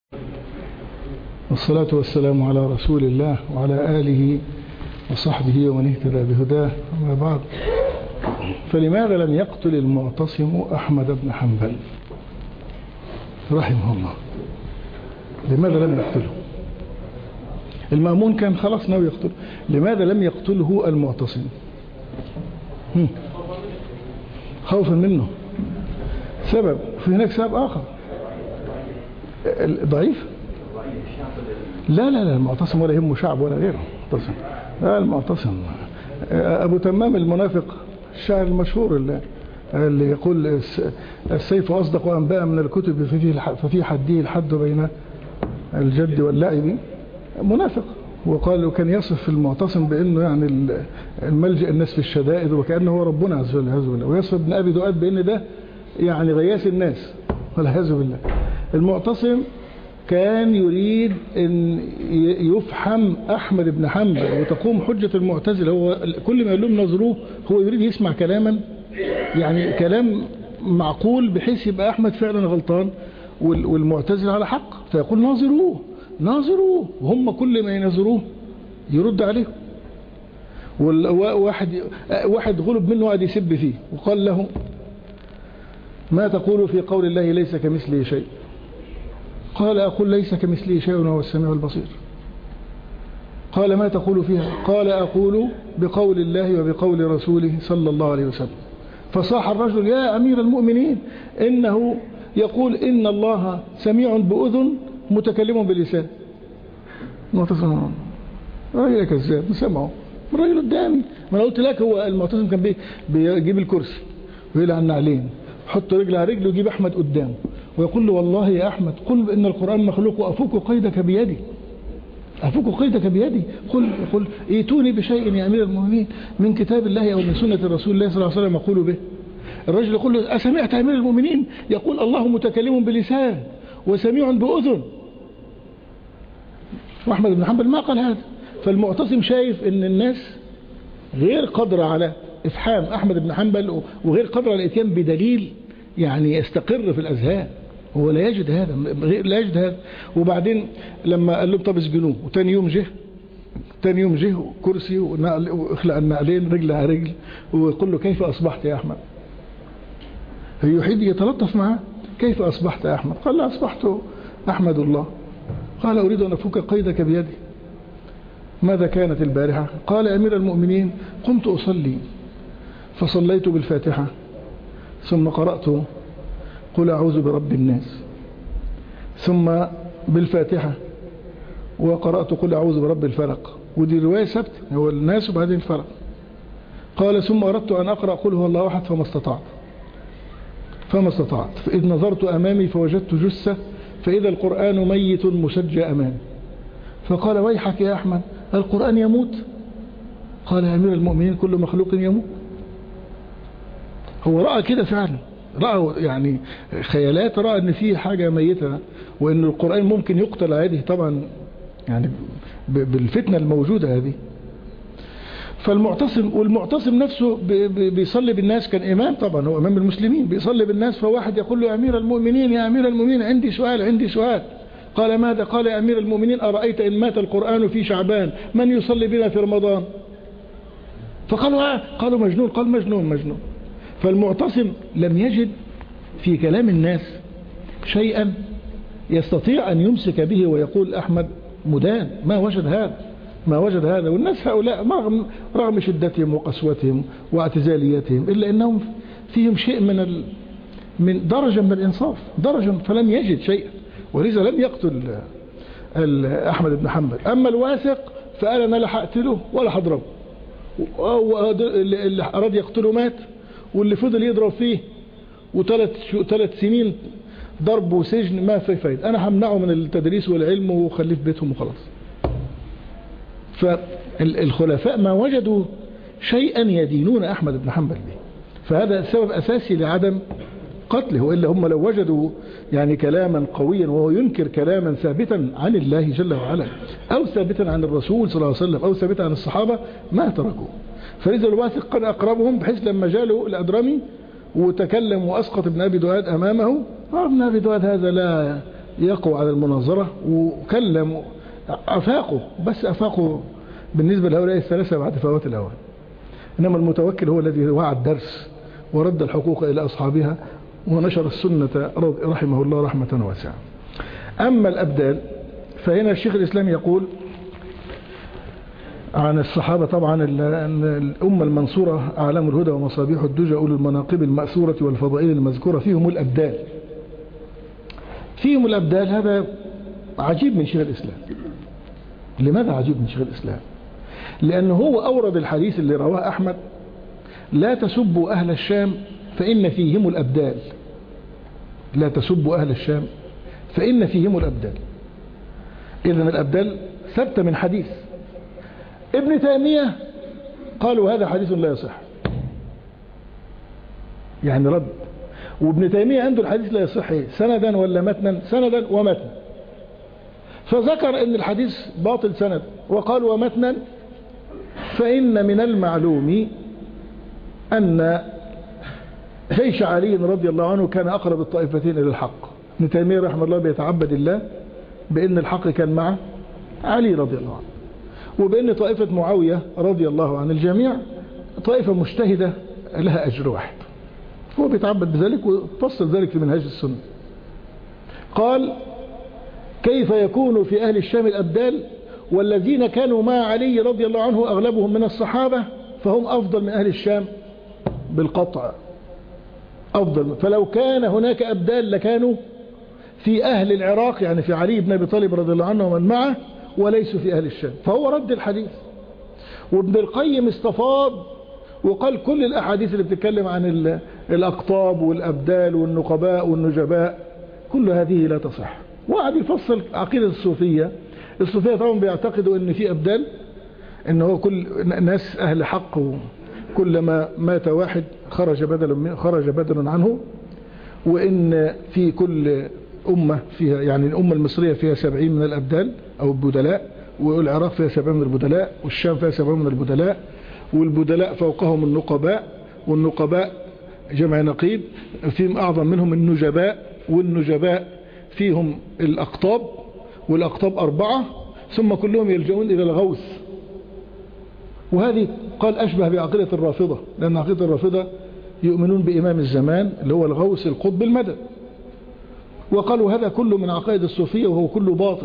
والصلاة والسلام على رسول الله وعلى آله وصحبه ومن اهتدى بهداه. أما بعد، فلماذا لم يقتل المعتصم أحمد بن حنبل رحمه الله؟ لماذا لم يقتله؟ المأمون كان خلاص ناوي يقتله، لماذا لم يقتله المعتصم؟ خوفا منه. سبب، في هناك سبب آخر ضعيف. لا لا لا، المعتصم ولا يهمه شعب ولا غيره. لا، المعتصم أبو تمام المنافق الشاعر المشهور اللي يقول السيف أصدق أنباء من الكتب ففي حده الحد بين الجد واللعب. منافق. وقال وكان يصف المعتصم بأنه يعني الملجأ الناس في الشدائد، وكأنه هو ربنا عز وجل، ويصف ابن أبي دؤاد بأن ده يعني غياث الناس والعياذ بالله. المعتصم كان يريد أن يفحم أحمد بن حنبل وتقوم حجة المعتزلة. هو كل ما يقول لهم نظروه، هو يريد يسمع كلاما يعني كلام معقول بحيث يبقى أحمد فعلا غلطان والمعتزلة على حق، فيقول ناظروه، وهم كل ما ينظروه يرد عليه. واحد غلب منه وقعد يسب فيه وقال له: ما تقول في قول الله ليس كمثله شيء؟ قال: أقول ليس كمثله شيء وهو السميع البصير. قال: ما تقول فيها؟ قال: أقول بقول الله وبقول رسوله صلى الله عليه وسلم. فصاح الرجل: يا أمير المؤمنين، إنه يقول إن الله سميع بأذن متكلم بلسان. معتصم راجل كذاب، سمعه الراجل قدامي. ما أنا قلت لك، هو المعتصم كان بيجيب الكرسي ويلعن النعلين، يحط رجل على رجل ويجيب أحمد قدامه ويقول له: والله يا أحمد قل إن القرآن مخلوق وأفك قيدك بيدي، أفك قيدك بيدي. قل ائتوني بشيء يا أمير المؤمنين من كتاب الله أو من سنة رسول الله صلى الله عليه وسلم أقول به. الرجل يقول له: أسمعت أمير المؤمنين يقول الله متكلم بلسان وسميع بأذن؟ وأحمد بن حنبل ما قال هذا. فالمعتصم شايف أن الناس غير قادرة على إفحام أحمد بن حنبل، وغير قادرة على الاتيان بدليل يعني يستقر في الأذهان. هو لا يجد هذا. وبعدين لما قال له: طب اسجنوه، وتاني يوم جه كرسي واخلع النعلين رجل على رجل، ويقول له: كيف أصبحت يا أحمد؟ يحيد يتلطف معه: كيف أصبحت يا أحمد؟ قال: لا، أصبحت أحمد الله. قال: أريد أن أفك قيدك بيدي. ماذا كانت البارحة؟ قال: أمير المؤمنين، قمت أصلي فصليت بالفاتحة ثم قرأت قل أعوذ برب الناس، ثم بالفاتحة وقرأت قل أعوذ برب الفلق. ودي رواية ثابتة، هو الناس وبعدين الفلق. قال: ثم أردت أن أقرأ قل هو الله أحد فما استطعت فإذ نظرت أمامي فوجدت جثة فإذا القرآن ميت مسجى أمامي. فقال: ويحك يا أحمد، القرآن يموت؟ قال: يا أمير المؤمنين، كل مخلوق يموت. هو رأى كده فعلا، رأى يعني خيالات، رأى أن فيه حاجة ميتة، وأن القرآن ممكن يقتل عادي طبعا، يعني بالفتنة الموجودة هذه. والمعتصم نفسه بيصلي بالناس، كان إمام طبعا، هو إمام المسلمين، بيصلي بالناس، فواحد يقول له: يا أمير المؤمنين عندي سؤال. قال: ماذا؟ قال: يا أمير المؤمنين، أرأيت إن مات القرآن في شعبان من يصلي بنا في رمضان؟ قالوا مجنون. قال: مجنون. فالمعتصم لم يجد في كلام الناس شيئا يستطيع أن يمسك به ويقول أحمد مدان. ما وجد هذا. والناس هؤلاء رغم شدتهم وقسوتهم واعتزاليتهم، إلا أنهم فيهم شيء من درجة من الإنصاف، فلم يجد شيئا، ولذا لم يقتل أحمد بن حنبل. أما الواثق فقال: أنا لا هقتله ولا هضربه. اللي أراد يقتله مات، واللي فضل يضرب فيه وثلاث سنين ضرب وسجن ما في فايدة، أنا همنعه من التدريس والعلم وخليه في بيتهم وخلاص. فالخلفاء ما وجدوا شيئا يدينون أحمد بن حنبل به، فهذا سبب أساسي لعدم قتله. وإلا هم لو وجدوا يعني كلاما قويا وهو ينكر كلاما ثابتا عن الله جل وعلا، أو ثابتا عن الرسول صلى الله عليه وسلم، أو ثابتا عن الصحابة، ما تركوه. فلذا الواثق قد أقربهم، بحيث لما جاله الأدرمي وتكلم وأسقط ابن أبي دؤاد أمامه، ابن أبي دؤاد هذا يقوى على المناظرة وكلم أفاقوا، بس أفاقوا بالنسبة لهؤلاء الثلاثة بعد فوات الأوان. إنما المتوكل هو الذي وعى الدرس ورد الحقوق إلى أصحابها ونشر السنة رحمه الله رحمة واسعة. أما الأبدال فهنا الشيخ الإسلام يقول عن الصحابة طبعا الأمة المنصورة أعلام الهدى ومصابيح الدجى أولو المناقب المأثورة والفضائل المذكورة فيهم الأبدال. فيهم الأبدال هذا عجيب من شيخ الإسلام. لماذا عجيب من شيخ الإسلام؟ لأنه هو أورد الحديث اللي رواه أحمد: لا تسبوا أهل الشام فإن فيهم الأبدال. لا تسبوا أهل الشام فإن فيهم الأبدال. إذن الأبدال ثبت من حديث. ابن تيمية قالوا هذا حديث لا يصح، يعني رد. وابن تيمية عنده الحديث لا يصح سندا ولا متنا؟ سندا ومتنا. فذكر ان الحديث باطل سند وقال ومتنا فإن من المعلوم أن جيش علي رضي الله عنه كان أقرب الطائفتين إلى الحق. ابن تيمية رحمه الله بيتعبد الله بأن الحق كان مع علي رضي الله عنه، وبأن طائفة معاوية رضي الله عن الجميع طائفة مجتهدة لها أجر واحد. هو بيتعبد بذلك وفصل ذلك في منهاج السنة. قال: كيف يكون في أهل الشام الأبدال والذين كانوا مع علي رضي الله عنه أغلبهم من الصحابة فهم أفضل من أهل الشام بالقطع، أفضل. فلو كان هناك أبدال لكانوا في أهل العراق، يعني في علي بن أبي طالب رضي الله عنه ومن معه، وليسوا في أهل الشام. فهو رد الحديث. وابن القيم استفاض وقال كل الأحاديث اللي بتتكلم عن الأقطاب والأبدال والنقباء والنجباء كل هذه لا تصح. وقعد يفصل عقيدة الصوفية. الصوفية طبعا بيعتقدوا ان في أبدال، ان هو كل ناس أهل حق، وكلما مات واحد خرج بدل عنه، وان في كل أمة فيها، يعني الأمة المصرية فيها 70 من الأبدال أو البدلاء، والعراق فيها 70 من البدلاء، والشام فيها 70 من البدلاء، والبدلاء فوقهم النقباء، والنقباء جمع نقيب فيهم أعظم منهم النجباء، والنجباء فيهم الأقطاب، والأقطاب 4، ثم كلهم يلجؤون إلى الغوث. وهذه قال أشبه بعقيدة الرافضة، لأن عقيدة الرافضة يؤمنون بإمام الزمان اللي هو الغوث القطب المدد. وقالوا هذا كله من عقائد الصوفية وهو كله باطل،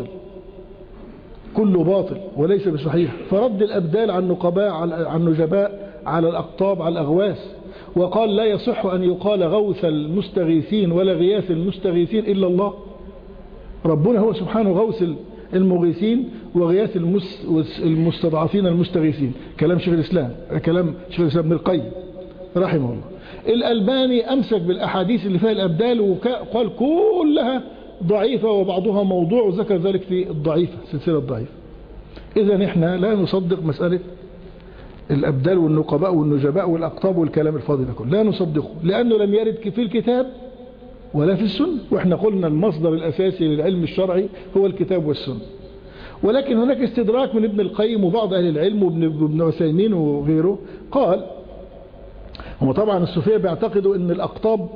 كله باطل وليس بصحيح. فرد الأبدال عن النقباء عن النجباء على الأقطاب على الأغواث، وقال لا يصح أن يقال غوث المستغيثين ولا غياث المستغيثين إلا الله. ربنا هو سبحانه غوث المغيثين وغياث المستضعفين المستغيثين. كلام شيخ الإسلام، كلام شيخ الإسلام ابن القيم رحمه الله. الألباني أمسك بالأحاديث اللي فيها الأبدال وقال كلها ضعيفة وبعضها موضوع، وذكر ذلك في الضعيفة، سلسلة الضعيفة. إذن إحنا لا نصدق مسألة الأبدال والنقباء والنجباء والأقطاب والكلام الفاضي ده كله، لا نصدقه، لأنه لم يرد في الكتاب ولا في السنة. وإحنا قلنا المصدر الأساسي للعلم الشرعي هو الكتاب والسنة. ولكن هناك استدراك من ابن القيم وبعض أهل العلم وابن عثيمين وغيره. قال هم طبعا الصوفية بيعتقدوا أن الأقطاب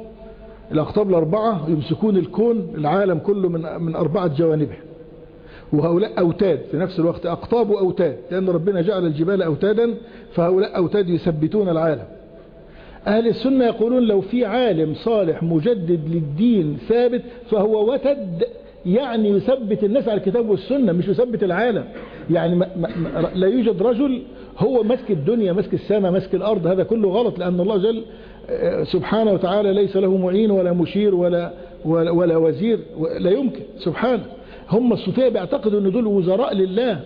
4 يمسكون الكون العالم كله من 4 جوانبه، وهؤلاء أوتاد في نفس الوقت، أقطاب وأوتاد، لأن ربنا جعل الجبال أوتادا، فهؤلاء أوتاد يثبتون العالم. أهل السنة يقولون لو في عالم صالح مجدد للدين ثابت فهو وتد، يعني يثبت الناس على الكتاب والسنة، مش يثبت العالم. يعني لا يوجد رجل هو مسك الدنيا مسك السماء مسك الأرض، هذا كله غلط، لأن الله جل سبحانه وتعالى ليس له معين ولا مشير ولا وزير، لا يمكن سبحانه. هم الصوفية بيعتقدوا ان دول وزراء لله،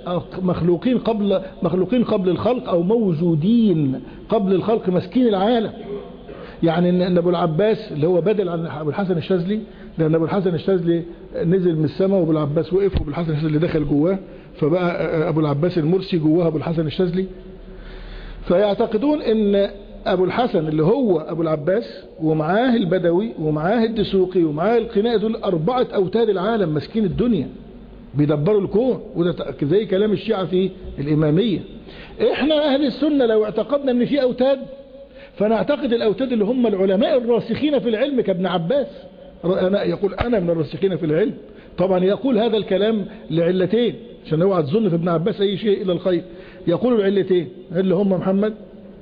مخلوقين قبل الخلق او موجودين قبل الخلق ماسكين العالم. يعني ان ابو العباس اللي هو بدل عن ابو الحسن الشاذلي، لان ابو الحسن الشاذلي نزل من السماء وابو العباس وقف وابو الحسن الشاذلي دخل جواه، فبقى ابو العباس المرسي جواه ابو الحسن الشاذلي. فيعتقدون ان ابو الحسن اللي هو ابو العباس ومعاه البدوي ومعاه الدسوقي ومعاه القناء، دول 4 أوتاد العالم ماسكين الدنيا بيدبروا الكون. وده زي كلام الشيعة في الإمامية. احنا اهل السنة لو اعتقدنا ان في أوتاد فنعتقد الأوتاد اللي هم العلماء الراسخين في العلم كابن عباس، يقول انا من الراسخين في العلم، طبعا يقول هذا الكلام لعلتين، عشان اوعى تظن في ابن عباس أي شيء إلى الخير. يقول العلتين اللي هم محمد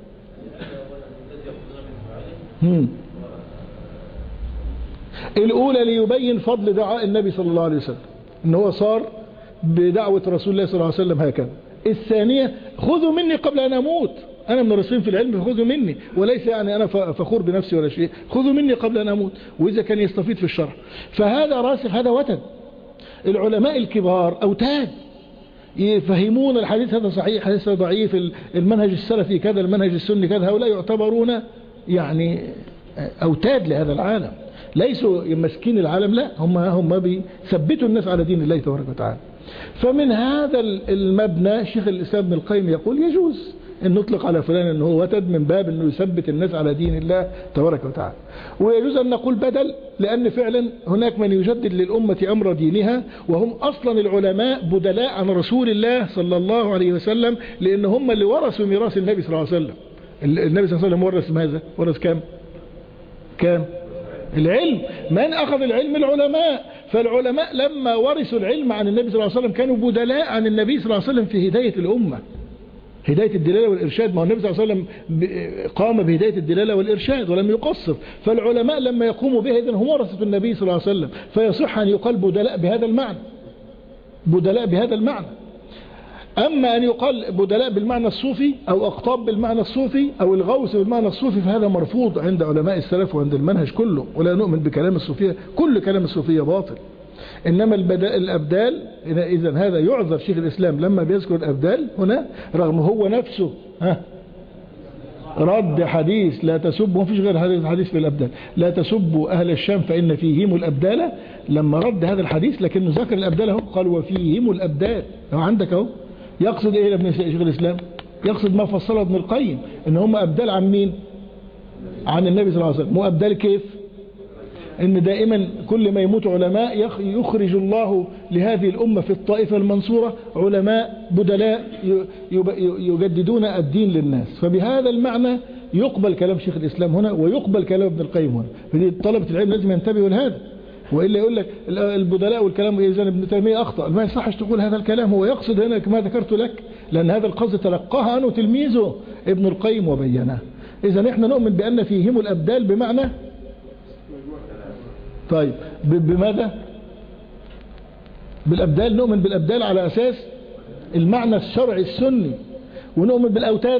الأولى ليبين فضل دعاء النبي صلى الله عليه وسلم، إن هو صار بدعوة رسول الله صلى الله عليه وسلم هكذا. الثانية خذوا مني قبل أن أموت، أنا من الرسولين في العلم فخذوا مني، وليس يعني أنا فخور بنفسي ولا شيء، خذوا مني قبل أن أموت. وإذا كان يستفيد في الشرع فهذا راسخ، هذا وتد. العلماء الكبار أوتاد يفهمون الحديث هذا صحيح، حديث ضعيف، المنهج السلفي كذا، المنهج السني كذا. هؤلاء يعتبرون يعني أوتاد لهذا العالم، ليسوا يمسكين العالم، لا، هم بيثبتوا الناس على دين الله تبارك وتعالى. فمن هذا المبنى شيخ الإسلام ابن القيم يقول يجوز أن نطلق على فلان أنه هو وتد من باب أنه يثبت الناس على دين الله تبارك وتعالى، ويجوز أن نقول بدل، لأن فعلا هناك من يجدد للأمة أمر دينها، وهم أصلا العلماء بدلاء عن رسول الله صلى الله عليه وسلم، لأن هم اللي ورثوا ميراث النبي صلى الله عليه وسلم. النبي صلى الله عليه وسلم ورث ماذا؟ ورث كام؟ العلم. من أخذ العلم؟ العلماء. فالعلماء لما ورثوا العلم عن النبي صلى الله عليه وسلم كانوا بدلاء عن النبي صلى الله عليه وسلم في هداية الأمة، هداية الدلالة والإرشاد. ما هو النبي صلى الله عليه وسلم قام بهداية الدلالة والإرشاد ولم يقصر، فالعلماء لما يقوموا به إذن هم ورثة النبي صلى الله عليه وسلم، فيصح أن يقال بدلاء بهذا المعنى، بدلاء بهذا المعنى. أما أن يقال بدلاء بالمعنى الصوفي أو أقطاب بالمعنى الصوفي أو الغوث بالمعنى الصوفي فهذا مرفوض عند علماء السلف وعند المنهج كله، ولا نؤمن بكلام الصوفية، كل كلام الصوفية باطل. إنما الأبدال إذن هذا يعذر شيخ الإسلام لما بيذكر الأبدال هنا، رغم هو نفسه رد حديث لا تسبوا، ما فيش غير هذا الحديث في الأبدال، لا تسبوا أهل الشام فإن فيهم الأبدال. لما رد هذا الحديث لكنه ذكر الأبدال اهو، قال وفيهم الأبدال. هو عندك اهو. يقصد ايه ابن شيخ الإسلام؟ يقصد ما فصله ابن القيم، ان هم أبدال عن مين؟ عن النبي صلى الله عليه وسلم. مو أبدال كيف؟ ان دائما كل ما يموت علماء يخرج الله لهذه الأمة في الطائفة المنصورة علماء بدلاء يجددون الدين للناس. فبهذا المعنى يقبل كلام شيخ الإسلام هنا ويقبل كلام ابن القيم هنا. فدي طلبة العلم لازم ينتبهوا لهذا، وإلا يقول لك البدلاء والكلام إذا ابن تيمية أخطأ. ما يصحش تقول هذا الكلام. هو يقصد هنا كما ذكرت لك، لأن هذا القصد تلقاها عنه تلميذه ابن القيم وبيناه. إذا إحنا نؤمن بأن فيهم الأبدال بمعنى، طيب بماذا؟ بالأبدال. نؤمن بالأبدال على أساس المعنى الشرعي السني، ونؤمن بالأوتاد.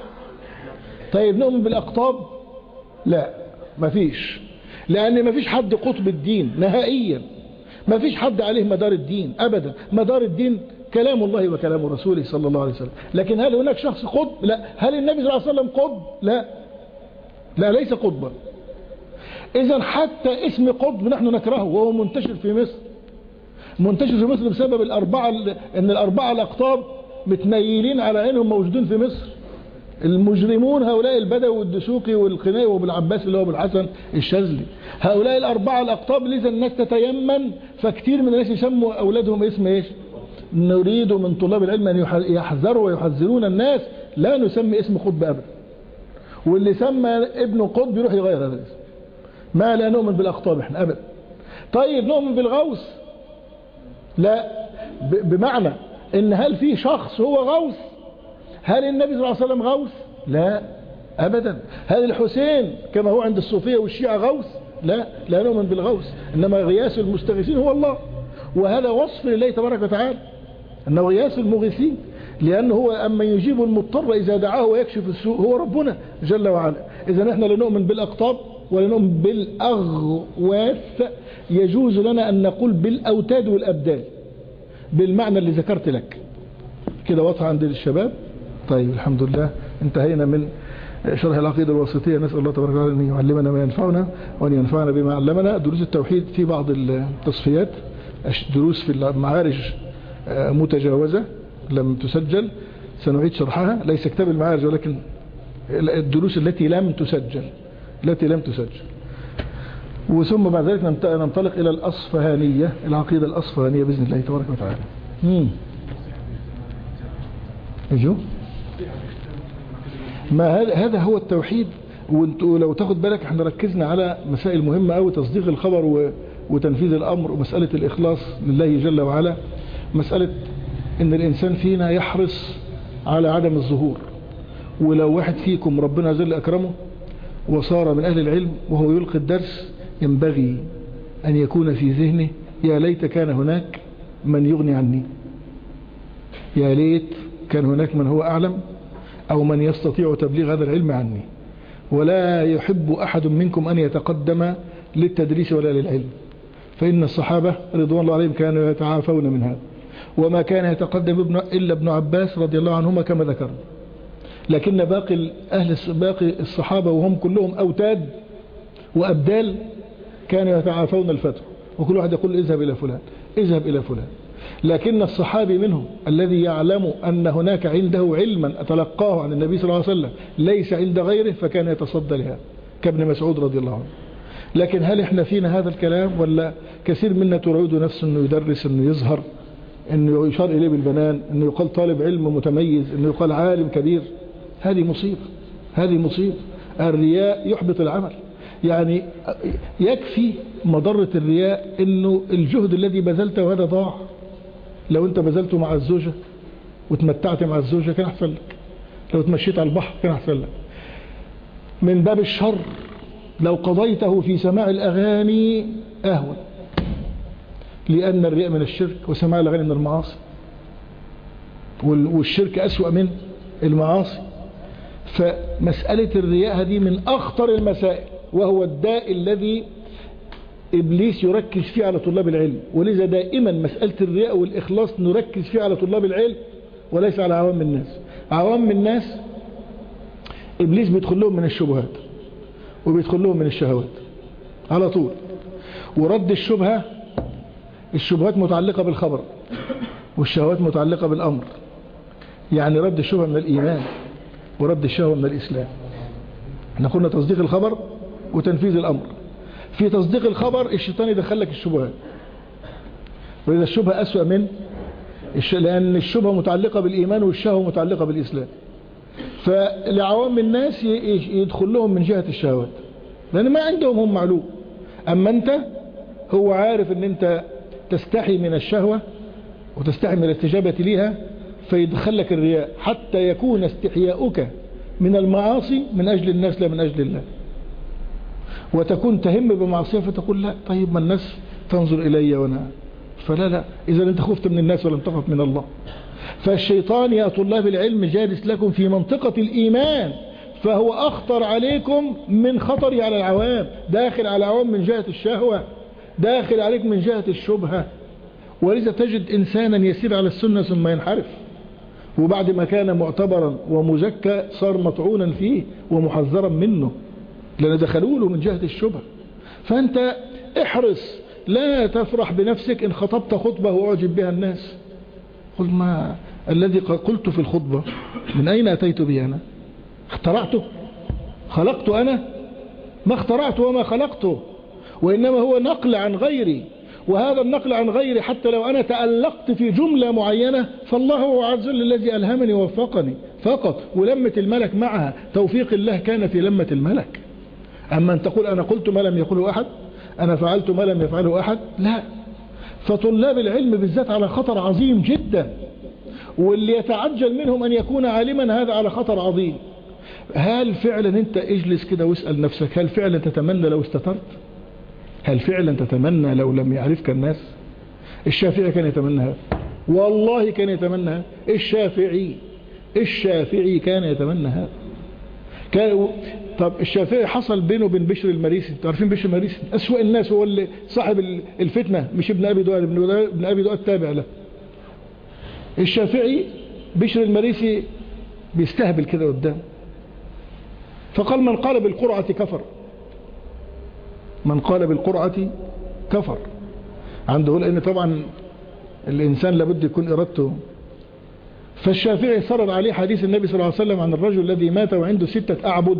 طيب نؤمن بالأقطاب؟ لا، مفيش، لأن مفيش حد قطب الدين نهائيا، مفيش حد عليه مدار الدين أبدا. مدار الدين كلام الله وكلام رسوله صلى الله عليه وسلم. لكن هل هناك شخص قطب؟ لا. هل النبي صلى الله عليه وسلم قطب؟ لا، لا، ليس قطبا. إذن حتى اسم قطب نحن نكرهه، وهو منتشر في مصر، منتشر في مصر بسبب ان الأربعة الأقطاب متنيلين على عينهم موجودين في مصر. المجرمون هؤلاء البدوي والدسوقي والقناوي وابو العباس اللي هو ابو الحسن الشاذلي، هؤلاء الأربعة الأقطاب. لذا الناس تتيمن، فكتير من الناس يسموا أولادهم اسم ايش؟ نريد من طلاب العلم أن يحذروا ويحذرون الناس لا نسمي اسم قطب أبدا، واللي سمى ابنه قطب يروح يغير هذا الاسم. ما لا نؤمن بالأقطاب احنا أبدا. طيب نؤمن بالغوث؟ لا، بمعنى ان هل في شخص هو غوث؟ هل النبي صلى الله عليه وسلم غوث؟ لا أبدا. هل الحسين كما هو عند الصوفية والشيعة غوث؟ لا، لا نؤمن بالغوث، إنما غياث المستغيثين هو الله، وهذا وصف لله تبارك وتعالى أنه غياث المغيثين، لأنه هو أما يجيب المضطر إذا دعاه ويكشف السوء هو ربنا جل وعلا. إذا نحن لا نؤمن بالأقطاب ولا نؤمن بالأغواث. يجوز لنا أن نقول بالأوتاد والأبدال بالمعنى اللي ذكرت لك. كده واضحة عند الشباب؟ طيب الحمد لله، انتهينا من شرح العقيدة الواسطية. نسأل الله تبارك وتعالى أن يعلمنا ما ينفعنا وأن ينفعنا بما علمنا. دروس التوحيد في بعض التصفيات، دروس في المعارج متجاوزة لم تسجل، سنعيد شرحها. ليس كتاب المعارج ولكن الدروس التي لم تسجل. وثم بعد ذلك ننطلق إلى الأصفهانية، العقيدة الأصفهانية بإذن الله تبارك وتعالى. ما هذا هو التوحيد. ولو تاخد بالك احنا ركزنا على مسائل مهمة أوي، تصديق الخبر وتنفيذ الأمر ومسألة الإخلاص لله جل وعلا، مسألة إن الإنسان فينا يحرص على عدم الظهور. ولو واحد فيكم ربنا جل أكرمه وصار من أهل العلم وهو يلقي الدرس، ينبغي أن يكون في ذهنه يا ليت كان هناك من يغني عني، يا ليت كان هناك من هو أعلم أو من يستطيع تبليغ هذا العلم عني. ولا يحب أحد منكم أن يتقدم للتدريس ولا للعلم، فإن الصحابة رضوان الله عليهم كانوا يتعافون من هذا، وما كان يتقدم إلا ابن عباس رضي الله عنهما كما ذكرنا. لكن باقي الصحابة وهم كلهم أوتاد وأبدال كانوا يتعافون الفتوى، وكل واحد يقول اذهب إلى فلان اذهب إلى فلان. لكن الصحابي منهم الذي يعلم أن هناك عنده علما أتلقاه عن النبي صلى الله عليه وسلم ليس عند غيره، فكان يتصدى لها كابن مسعود رضي الله عنه. لكن هل احنا فينا هذا الكلام؟ ولا كثير منا تريد نفسه انه يدرس، انه يظهر، انه يشار اليه بالبنان، انه يقال طالب علم متميز، انه يقال عالم كبير. هذه مصيبة، هذه مصيبة. الرياء يحبط العمل. يعني يكفي مضرة الرياء انه الجهد الذي بذلته هذا ضاع. لو انت بذلته مع الزوجة وتمتعت مع الزوجة كان احسن لك، لو تمشيت على البحر كان احسن لك. من باب الشر لو قضيته في سماع الأغاني أهون، لأن الرياء من الشرك وسماع الأغاني من المعاصي، والشرك أسوأ من المعاصي. فمسألة الرياء هذه من أخطر المسائل، وهو الداء الذي إبليس يركز فيه على طلاب العلم. ولذا دائما مسألة الرياء والإخلاص نركز فيه على طلاب العلم وليس على عوام الناس. عوام الناس إبليس بيدخل لهم من الشبهات وبيدخل لهم من الشهوات على طول. ورد الشبهات متعلقة بالخبر، والشهوات متعلقة بالأمر. يعني رد الشبهة من الإيمان، ورد الشهوة من الإسلام. احنا قلنا تصديق الخبر وتنفيذ الأمر. في تصديق الخبر الشيطان يدخل لك الشبهات، وإذا الشبهة أسوأ من لأن الشبهة متعلقة بالإيمان والشهوة متعلقة بالإسلام. فلعوام الناس يدخل لهم من جهة الشهوات لأن ما عندهم هم معلوم. أما أنت هو عارف أن أنت تستحي من الشهوة وتستحي من الاستجابة لها، فيدخل لك الرياء حتى يكون استحياؤك من المعاصي من أجل الناس لا من أجل الله. وتكون تهم بمعصية فتقول لا طيب ما الناس تنظر إلي وأنا، فلا إذا أنت خفت من الناس ولم تخف من الله. فالشيطان يا طلاب العلم جالس لكم في منطقة الإيمان، فهو أخطر عليكم من خطري على العوام. داخل على العوام من جهة الشهوة، داخل عليك من جهة الشبهة. ولذا تجد إنسانا يسير على السنة ثم ينحرف، وبعد ما كان معتبرا ومزكى صار مطعونا فيه ومحذرا منه، لأن دخلوا له من جهة الشبهة. فأنت احرص، لا تفرح بنفسك إن خطبت خطبة وأعجب بها الناس. قل ما الذي قلت في الخطبة من أين أتيت به أنا؟ اخترعته؟ خلقته أنا؟ ما اخترعته وما خلقته، وإنما هو نقل عن غيري. وهذا النقل عن غيري حتى لو أنا تألقت في جملة معينة فالله هو عز وجل الذي ألهمني ووفقني فقط، ولمة الملك معها. توفيق الله كان في لمة الملك. أما أن تقول أنا قلت ما لم يقوله أحد، أنا فعلت ما لم يفعله أحد، لا. فطلاب العلم بالذات على خطر عظيم جدا، واللي يتعجل منهم أن يكون عالما هذا على خطر عظيم. هل فعلا أنت اجلس كده واسأل نفسك، هل فعلا تتمنى لو استترت؟ هل فعلا تتمنى لو لم يعرفك الناس؟ الشافعي كان يتمنى هذا، والله كان يتمنى هذا. الشافعي كان يتمنى هذا. طب الشافعي حصل بينه وبين بشر المريسي. تعرفين بشر المريسي أسوأ الناس، هو اللي صاحب الفتنة، مش ابن أبي دؤاد، ابن أبي دؤاد تابع له. الشافعي بشر المريسي بيستهبل كده قدام، فقال من قال بالقرعة كفر. من قال بالقرعة كفر عنده، لأن طبعا الإنسان لابد يكون إرادته. فالشافعي صرر عليه حديث النبي صلى الله عليه وسلم عن الرجل الذي مات وعنده 6 أعبد،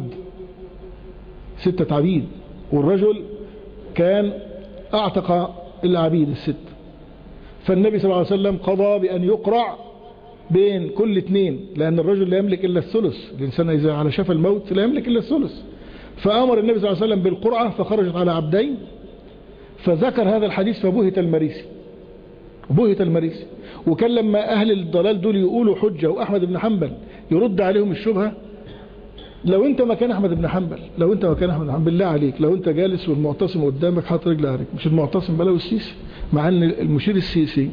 6 عبيد، والرجل كان أعتق العبيد ال6. فالنبي صلى الله عليه وسلم قضى بأن يقرع بين كل 2، لأن الرجل لا يملك إلا الثلث، الإنسان إذا على شفا الموت لا يملك إلا الثلث. فأمر النبي صلى الله عليه وسلم بالقرعة، فخرجت على عبدين، فذكر هذا الحديث فبهت المريسي، بهت المريسي. وكان لما أهل الضلال دول يقولوا حجة وأحمد بن حنبل يرد عليهم الشبهة، لو انت مكان أحمد بن حنبل، لو انت مكان أحمد بن حنبل بالله عليك، لو انت جالس والمعتصم قدامك حاطط رجل عليك، مش المعتصم بلاو السيسي، مع ان المشير السيسي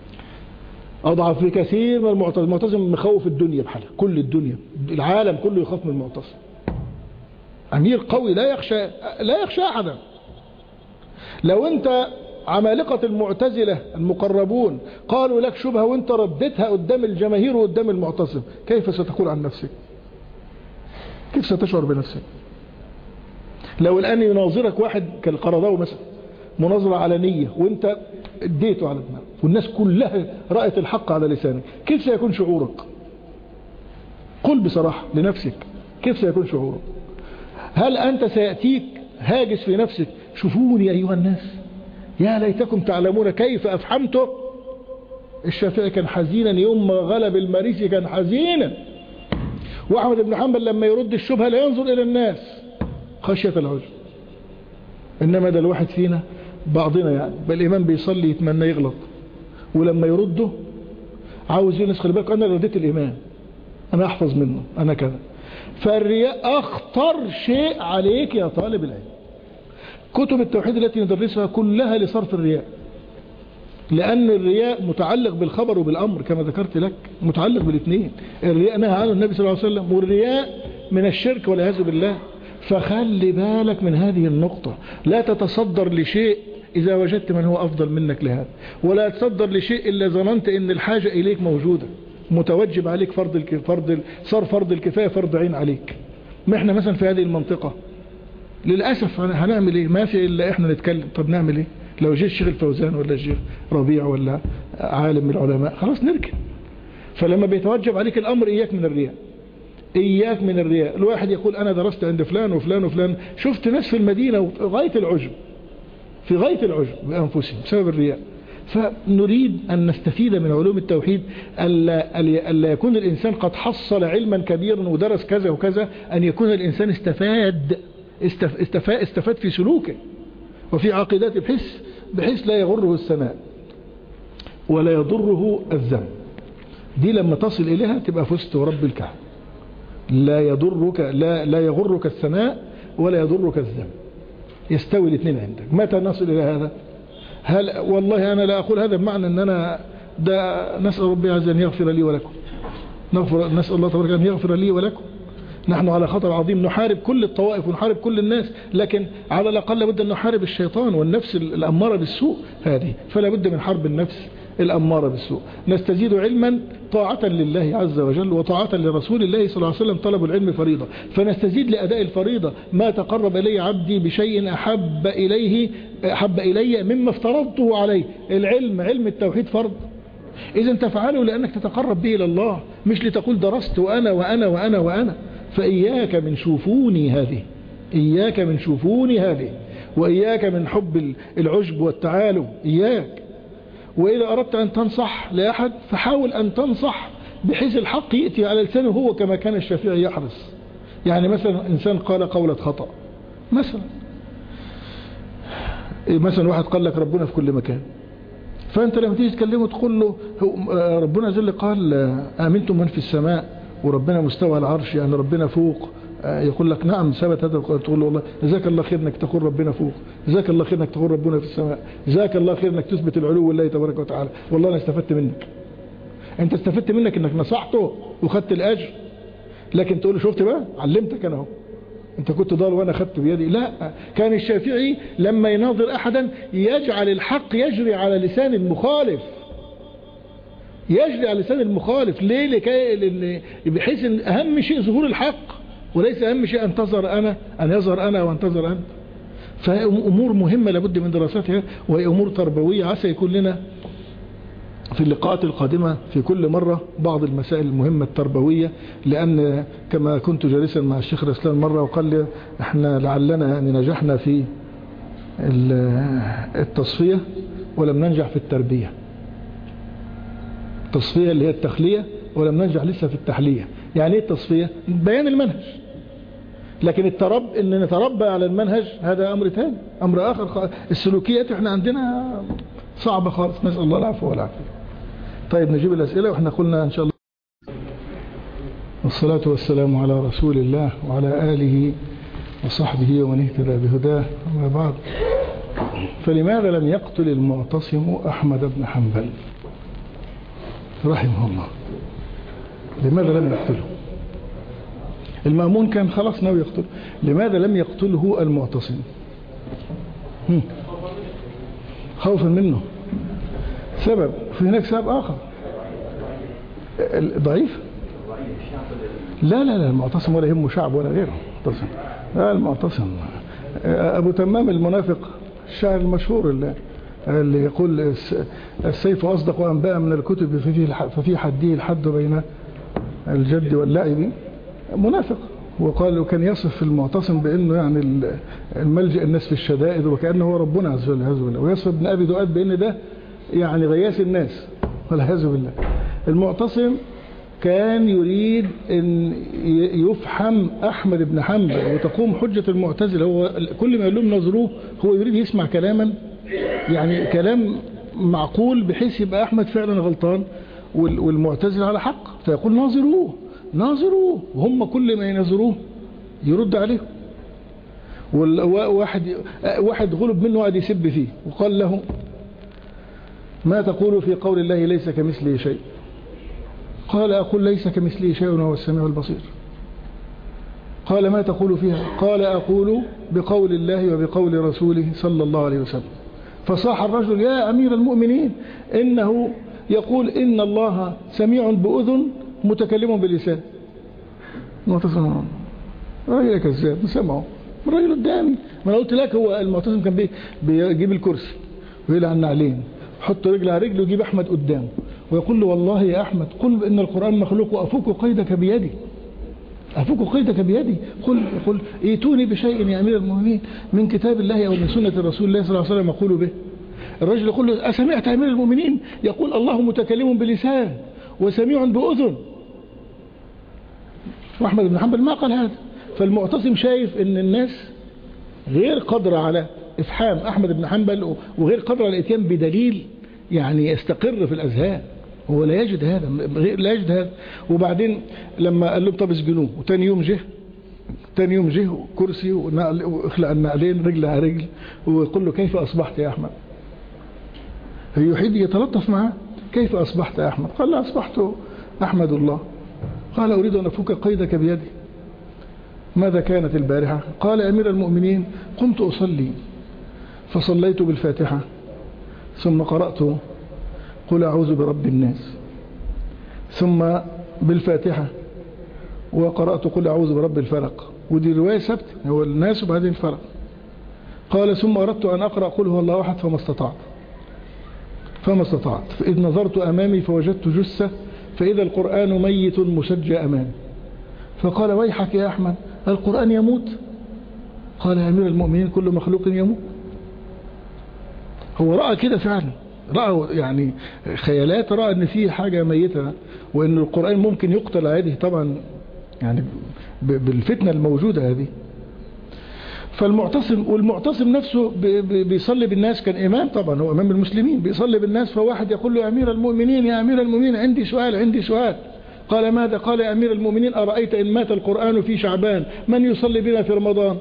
أضعف بكثير من المعتصم. المعتصم مخوف الدنيا بحالها، كل الدنيا العالم كله يخاف من المعتصم، أمير قوي لا يخشى أحدا. لو أنت عمالقة المعتزلة المقربون قالوا لك شبهة وانت ردتها قدام الجماهير وقدام المعتصم، كيف ستقول عن نفسك؟ كيف ستشعر بنفسك؟ لو الآن يناظرك واحد كالقرضاوي مثلا مناظرة علنية وانت اديته على دماغك والناس كلها رأت الحق على لسانك، كيف سيكون شعورك؟ قل بصراحة لنفسك كيف سيكون شعورك؟ هل أنت سيأتيك هاجس في نفسك شوفوني أيها الناس يا ليتكم تعلمون كيف أفحمته؟ الشافعي كان حزينا يوم ما غلب المريسي، كان حزينا. وأحمد بن حنبل لما يرد الشبهة لا ينظر إلى الناس خشية العجب. إنما ده الواحد فينا بعضنا يعني بل الإمام بيصلي يتمنى يغلط، ولما يرده عاوز ينس خلي بالك أنا رديت الإمام، أنا أحفظ منه، أنا كذا. فالرياء أخطر شيء عليك يا طالب العلم. كتب التوحيد التي ندرسها كلها لصرف الرياء، لأن الرياء متعلق بالخبر وبالأمر كما ذكرت لك، متعلق بالاثنين. الرياء نهى عنه النبي صلى الله عليه وسلم، والرياء من الشرك والعياذ بالله. فخلي بالك من هذه النقطة، لا تتصدر لشيء إذا وجدت من هو أفضل منك لهذا، ولا تتصدر لشيء إلا ظننت إن الحاجة إليك موجودة، متوجب عليك صار فرض الكفاية فرض عين عليك. ما احنا مثلا في هذه المنطقة للأسف هنعمل ايه؟ ما في إلا احنا نتكلم. طب نعمل ايه؟ لو جه الشيخ الفوزان ولا الشيخ ربيع ولا عالم من العلماء خلاص نركن. فلما بيتوجب عليك الأمر إياك من الرياء، إياك من الرياء. الواحد يقول أنا درست عند فلان وفلان وفلان، شفت ناس في المدينة في غاية العجب، في غاية العجب بأنفسهم بسبب الرياء. فنريد أن نستفيد من علوم التوحيد، ألا يكون الإنسان قد حصل علما كبيرا ودرس كذا وكذا، أن يكون الإنسان استفاد في سلوكه وفي عقيدته بحيث لا يغره الثناء ولا يضره الذم. دي لما تصل إليها تبقى فزت ورب الكعبة. لا يغرك الثناء ولا يضرك الذم، يستوي الاثنين عندك. متى نصل إلى هذا؟ والله أنا لا أقول هذا بمعنى أن أنا نسأل ربي عز أن يغفر لي ولكم، نسأل الله تبارك أن يغفر لي ولكم. نحن على خطر عظيم، نحارب كل الطوائف ونحارب كل الناس، لكن على الأقل بد أن نحارب الشيطان والنفس الأمارة بالسوء هذه. فلا بد من حرب النفس الأمارة بالسوء. نستزيد علما طاعة لله عز وجل وطاعة لرسول الله صلى الله عليه وسلم. طلب العلم فريضة، فنستزيد لأداء الفريضة. ما تقرب إلي عبدي بشيء أحب إلي مما افترضته عليه. العلم، علم التوحيد فرض، إذا تفعله لأنك تتقرب به إلى الله، مش لتقول درست وأنا وأنا وأنا وأنا. فإياك من شوفوني هذه، إياك من شوفوني هذه، وإياك من حب العجب والتعالم، إياك. وإذا أردت أن تنصح لأحد فحاول أن تنصح بحيث الحق يأتي على لسانه هو، كما كان الشافعي يحرص. يعني مثلا إنسان قال قولة خطأ، مثلا واحد قال لك ربنا في كل مكان، فأنت لما تيجي تكلمه تقول له ربنا زل قال آمنتم من في السماء، وربنا مستوى العرش، يعني ربنا فوق. يقول لك نعم ثبت هذا القول، تقول له والله جزاك الله خير انك تقول ربنا فوق، جزاك الله خير انك تقول ربنا في السماء، جزاك الله خير انك تثبت العلو لله تبارك وتعالى. والله انا استفدت منك، انت استفدت منك انك نصحته وخدت الاجر. لكن تقول له شفت بقى علمتك انا اهو، انت كنت ضال وانا خدت بيدي. لا، كان الشافعي لما يناظر احدا يجعل الحق يجري على لسان المخالف، يجري على لسان المخالف. ليه؟ لكي بحيث ان اهم شيء ظهور الحق، وليس اهم شيء ان يظهر انا وانتظر انت. فهي امور مهمة لابد من دراستها، وهي امور تربوية. عسى يكون لنا في اللقاءات القادمة في كل مرة بعض المسائل المهمة التربوية، لأن كما كنت جالسا مع الشيخ رسلان مرة وقال لي احنا لعلنا أن نجحنا في التصفية ولم ننجح في التربية. التصفية اللي هي التخلية، ولم ننجح لسه في التحلية. يعني ايه التصفية؟ بيان المنهج. لكن ان نتربى على المنهج هذا امر ثاني، امر اخر. السلوكيات احنا عندنا صعبة خالص، نسأل الله العفو والعافية. طيب نجيب الأسئلة، واحنا قلنا ان شاء الله والصلاة والسلام على رسول الله وعلى آله وصحبه ومن اهتدى بهداه، أما بعد. فلماذا لم يقتل المعتصم أحمد بن حنبل رحمه الله؟ لماذا لم يقتله؟ المأمون كان خلاص ناوي يقتله، لماذا لم يقتله المعتصم؟ خوفا منه، سبب. في هناك سبب آخر ضعيف. لا لا لا، المعتصم ولا يهمه شعب ولا غيره. لا، المعتصم أبو تمام المنافق الشاعر المشهور اللي يقول السيف أصدق أنباء من الكتب ففي حده الحد بين الجد واللعب، منافق. وقال وكان يصف المعتصم بأنه يعني الملجأ الناس في الشدائد، وكأنه هو ربنا عز وجل. ويصف ابن أبي دؤاد بأن ده يعني غياث الناس والعياذ بالله. المعتصم كان يريد أن يفحم أحمد بن حنبل وتقوم حجة المعتزلة. هو كل ما يقول نظروه هو يريد يسمع كلاما، يعني كلام معقول، بحيث يبقى أحمد فعلا غلطان والمعتزلة على حق، فيقول ناظروه، وهم كل ما ينظروه يرد عليه. واحد غلب منه قاعد يسب فيه وقال له ما تقول في قول الله ليس كمثله شيء؟ قال أقول ليس كمثله شيء وهو السميع البصير. قال ما تقول فيها؟ قال أقول بقول الله وبقول رسوله صلى الله عليه وسلم. فصاح الرجل يا أمير المؤمنين إنه يقول إن الله سميع بأذن متكلم بلسان. معتصم راجل كذاب، مسمعه الراجل قدامي. ما انا قلت لك هو المعتصم كان بيجيب الكرسي ويلعن عليه، يحط رجل على رجل ويجيب احمد قدامه ويقول له والله يا احمد قل ان القران مخلوق وافك قيدك بيدي، افك قيدك بيدي. قل ائتوني بشيء يا امير المؤمنين من كتاب الله او من سنه رسول الله صلى الله عليه وسلم اقول به. الرجل يقول له اسمعت امير المؤمنين يقول الله متكلم بلسان وسميع باذن؟ واحمد بن حنبل ما قال هذا. فالمعتصم شايف ان الناس غير قادرة على افحام احمد بن حنبل، وغير قادرة على الاتيان بدليل يعني يستقر في الاذهان. هو لا يجد هذا. وبعدين لما قال له طب اسجنوه، وتاني يوم جه كرسي واخلع النعلين رجل على رجل، ويقول له كيف اصبحت يا احمد؟ يحيد يتلطف معه، كيف اصبحت يا احمد؟ قال لا اصبحت احمد الله. قال أريد أن أفك قيدك بيدي. ماذا كانت البارحة؟ قال أمير المؤمنين قمت أصلي فصليت بالفاتحة ثم قرأت قل أعوذ برب الناس ثم بالفاتحة وقرأت قل أعوذ برب الفلق. ودي رواية ثابتة، هو الناس وبعدين الفلق. قال ثم أردت أن أقرأ قل هو الله أحد فما استطعت فإذ نظرت أمامي فوجدت جثة فإذا القرآن ميت مسجى أمامي. فقال ويحك يا أحمد القرآن يموت؟ قال يا أمير المؤمنين كل مخلوق يموت. هو رأى كده فعلا، رأى يعني خيالات، رأى أن فيه حاجة ميتة وأن القرآن ممكن يقتل عاده طبعا، يعني بالفتنة الموجودة هذه. والمعتصم نفسه بيصلي بالناس، كان إمام طبعا، هو إمام المسلمين بيصلي بالناس. فواحد يقول له يا أمير المؤمنين عندي سؤال. قال ماذا؟ قال يا أمير المؤمنين أرأيت إن مات القرآن في شعبان من يصلي بنا في رمضان؟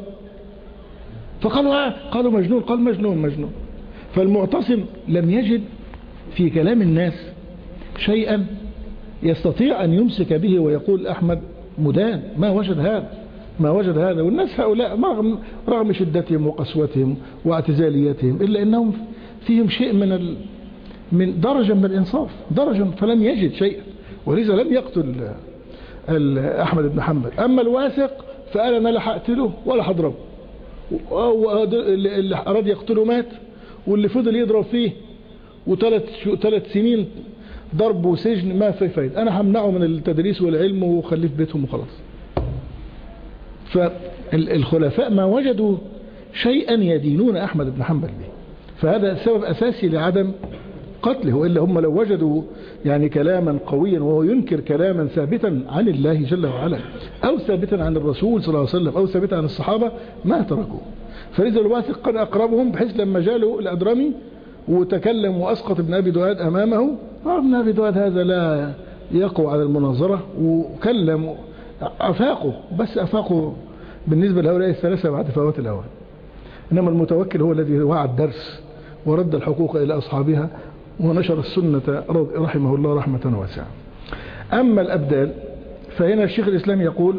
قالوا مجنون. قال مجنون. فالمعتصم لم يجد في كلام الناس شيئا يستطيع أن يمسك به ويقول أحمد مدان. ما وجد هذا. والناس هؤلاء رغم شدتهم وقسوتهم واعتزاليتهم إلا أنهم فيهم شيء من درجة من الإنصاف، فلم يجد شيئا، ولذا لم يقتل أحمد بن حنبل. أما الواثق فقال أنا لا هقتله ولا هضربه، اللي أراد يقتله مات، واللي فضل يضرب فيه وثلاث سنين ضرب وسجن ما في فايدة، أنا همنعه من التدريس والعلم وخليه في بيتهم وخلاص. فالخلفاء ما وجدوا شيئا يدينون أحمد بن حنبل به. فهذا سبب أساسي لعدم قتله، وإلا هم لو وجدوا يعني كلاما قويا وهو ينكر كلاما ثابتا عن الله جل وعلا أو ثابتا عن الرسول صلى الله عليه وسلم أو ثابتا عن الصحابة ما تركوه. فلذا الواثق قد أقربهم، بحيث لما جاله الأدرمي وتكلم وأسقط ابن أبي دؤاد أمامه، ابن أبي دؤاد هذا لا يقوى على المناظرة، وكلم أفاقه، بس أفاقه بالنسبة لهؤلاء الثلاثة بعد فوات الأوان. إنما المتوكل هو الذي وعى الدرس ورد الحقوق إلى أصحابها ونشر السنة رحمه الله رحمة واسعة. أما الأبدال فهنا الشيخ الإسلام يقول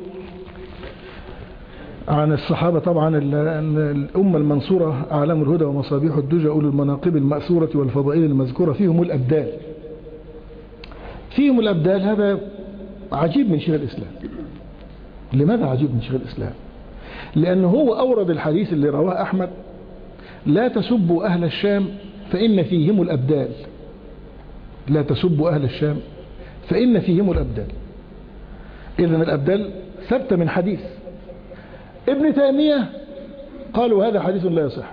عن الصحابة طبعا الأمة المنصورة أعلام الهدى ومصابيح الدجى أولو المناقب المأثورة والفضائل المذكورة فيهم الأبدال. فيهم الأبدال، هذا عجيب من شيخ الإسلام. لماذا عجيب من شيخ الإسلام؟ لأنه هو أورد الحديث اللي رواه أحمد: لا تسبوا أهل الشام فإن فيهم الأبدال. لا تسبوا أهل الشام فإن فيهم الأبدال. إذن الأبدال ثبت من حديث. ابن تيمية قالوا هذا حديث لا يصح،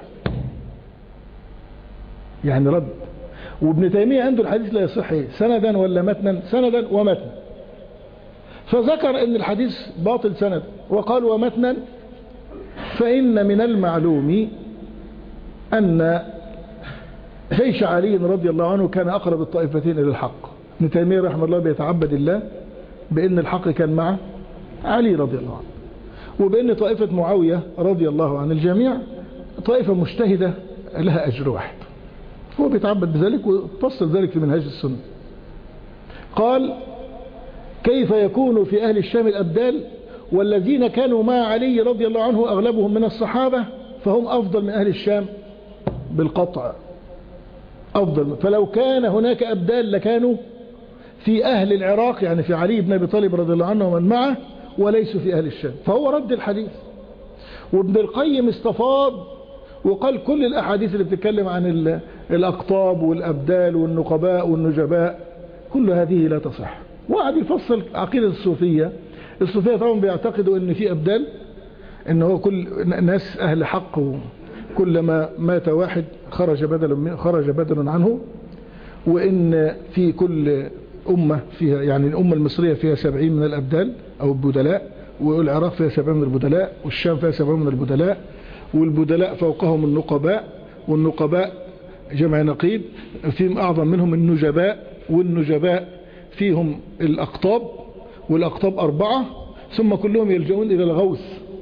يعني رد. وابن تيمية عنده الحديث لا يصح سندا ولا متنا؟ سندا ومتنا. فذكر ان الحديث باطل سند، وقال ومتنا فإن من المعلوم أن جيش علي رضي الله عنه كان أقرب الطائفتين إلى الحق. ابن تيمية رحمه الله بيتعبد الله بأن الحق كان مع علي رضي الله عنه، وبأن طائفة معاوية رضي الله عن الجميع طائفة مجتهدة لها أجر واحد. هو بيتعبد بذلك وفصل ذلك في منهاج السنة. قال: كيف يكون في أهل الشام الأبدال والذين كانوا مع علي رضي الله عنه أغلبهم من الصحابة فهم أفضل من أهل الشام بالقطع، أفضل. فلو كان هناك أبدال لكانوا في أهل العراق، يعني في علي بن أبي طالب رضي الله عنه ومن معه، وليسوا في أهل الشام. فهو رد الحديث. وابن القيم استفاض وقال كل الأحاديث اللي بتتكلم عن الأقطاب والأبدال والنقباء والنجباء كل هذه لا تصح. وقعد يفصل عقيدة الصوفية. الصوفية طبعا بيعتقدوا ان في أبدال، ان هو كل ناس أهل حق، كلما مات واحد خرج بدل عنه، وان في كل أمة فيها، يعني الأمة المصرية فيها 70 من الأبدال أو البدلاء، والعراق فيها 70 من البدلاء، والشام فيها 70 من البدلاء، والبدلاء فوقهم النقباء، والنقباء جمع نقيب فيهم أعظم منهم النجباء، والنجباء فيهم الأقطاب، والأقطاب 4، ثم كلهم يلجؤون إلى الغوث.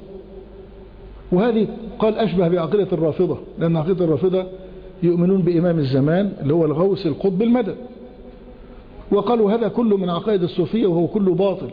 وهذه قال أشبه بعقيدة الرافضة، لأن عقيدة الرافضة يؤمنون بإمام الزمان اللي هو الغوث القطب المدد. وقالوا هذا كله من عقائد الصوفية وهو كله باطل،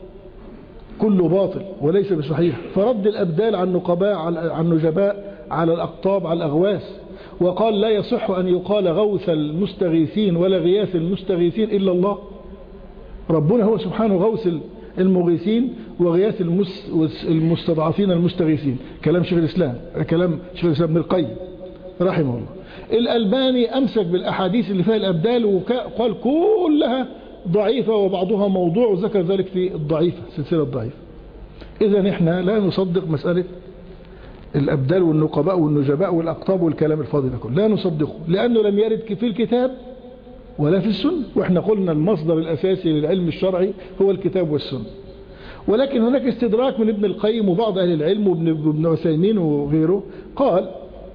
كله باطل وليس بصحيح. فرد الأبدال عن النقباء عن النجباء على الأقطاب على الأغواث، وقال لا يصح أن يقال غوث المستغيثين ولا غياث المستغيثين إلا الله. ربنا هو سبحانه غوث المغيثين وغياث المستضعفين المستغيثين. كلام شيخ الإسلام، كلام شيخ الإسلام ابن القيم رحمه الله. الألباني أمسك بالأحاديث اللي فيها الأبدال وقال كلها ضعيفة وبعضها موضوع، وذكر ذلك في الضعيفة، سلسلة الضعيفة. إذن إحنا لا نصدق مسألة الأبدال والنقباء والنجباء والأقطاب والكلام الفاضي ده كله، لا نصدقه، لأنه لم يرد في الكتاب ولا في السنة. وإحنا قلنا المصدر الأساسي للعلم الشرعي هو الكتاب والسنة. ولكن هناك استدراك من ابن القيم وبعض أهل العلم وابن عثيمين وغيره. قال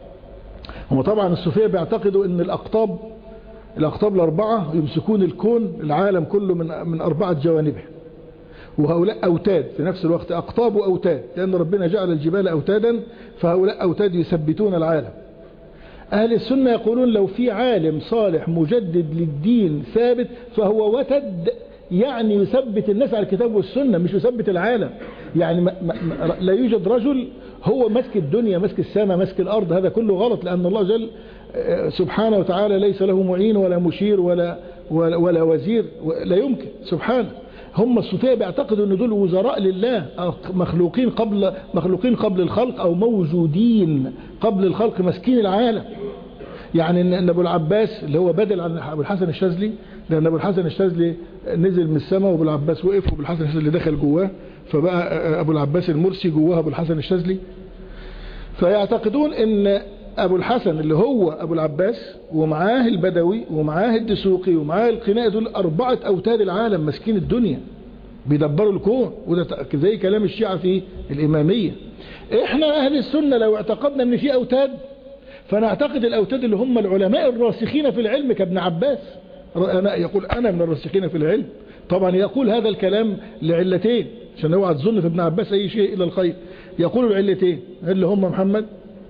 هم طبعا الصوفية بيعتقدوا أن الأقطاب 4 يمسكون الكون العالم كله من 4 جوانبه، وهؤلاء أوتاد في نفس الوقت، أقطاب وأوتاد، لأن ربنا جعل الجبال أوتادا، فهؤلاء أوتاد يثبتون العالم. أهل السنة يقولون لو في عالم صالح مجدد للدين ثابت فهو وتد، يعني يثبت الناس على الكتاب والسنة، مش يثبت العالم. يعني لا يوجد رجل هو ماسك الدنيا، ماسك السماء، ماسك الأرض، هذا كله غلط، لأن الله جل سبحانه وتعالى ليس له معين ولا مشير ولا وزير، لا يمكن سبحانه. هم الصوفية بيعتقدوا ان دول وزراء لله، مخلوقين قبل الخلق، او موجودين قبل الخلق، ماسكين العالم. يعني ان ابو العباس اللي هو بدل عن ابو الحسن الشاذلي، لان ابو الحسن الشاذلي نزل من السماء وابو العباس وقف، وابو الحسن الشاذلي دخل جواه، فبقى ابو العباس المرسي جواه ابو الحسن الشاذلي. فيعتقدون ان أبو الحسن اللي هو أبو العباس ومعاه البدوي ومعاه الدسوقي ومعاه القناء، دول 4 أوتاد العالم ماسكين الدنيا بيدبروا الكون، وده زي كلام الشيعة في الإمامية. احنا أهل السنة لو اعتقدنا ان في أوتاد فنعتقد الأوتاد اللي هم العلماء الراسخين في العلم كابن عباس، يقول أنا من الراسخين في العلم. طبعا يقول هذا الكلام لعلتين عشان اوعى تظن في ابن عباس أي شيء إلا الخير. يقول العلتين اللي هم محمد